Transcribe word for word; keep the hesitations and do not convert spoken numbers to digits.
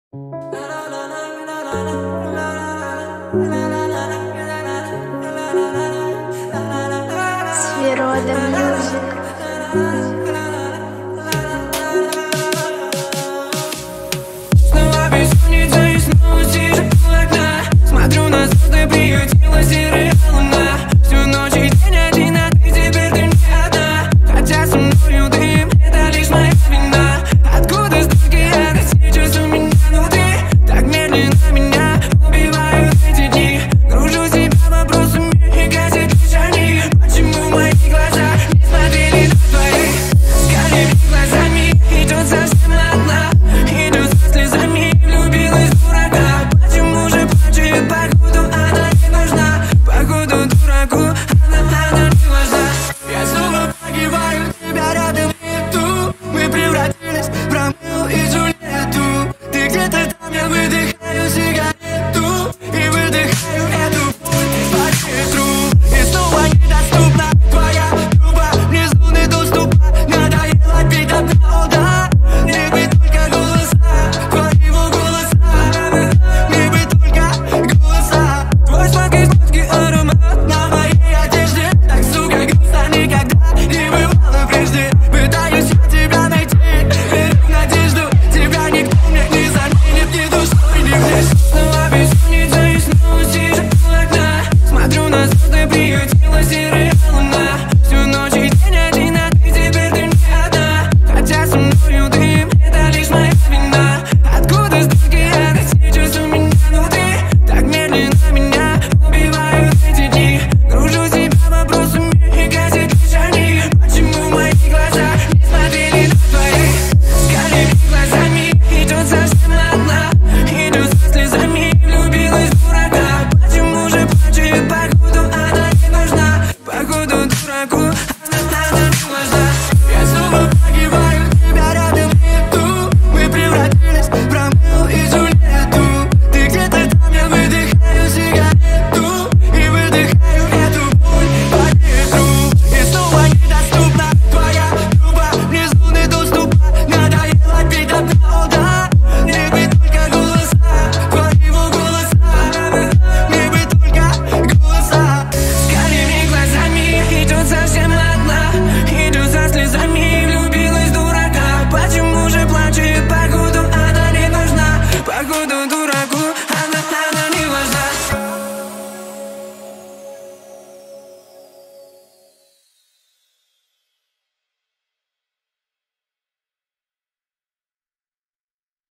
Свирода Мьюзик. Снова бессонница и снова сижу у окна. Смотрю на звезды, приютила серая луна. Всю ночь и день один, а ты теперь ты не одна. Хотя со мною ты, это лишь моя вина. Откуда столько ярости сейчас у меня внутри? Так медленно меня убивают эти дни. Гружу себя вопросами и гасит лишь они. Почему мои глаза не смотрели на твои? С карими глазами идет совсем одна. Идет со слезами, влюбилась в дурака. Почему же плачет? Походу она не нужна. Походу дураку она, она не важна. Я снова погибаю, тебя рядом нету. Мы превратились в Ромео и Джульетту. Ты где-то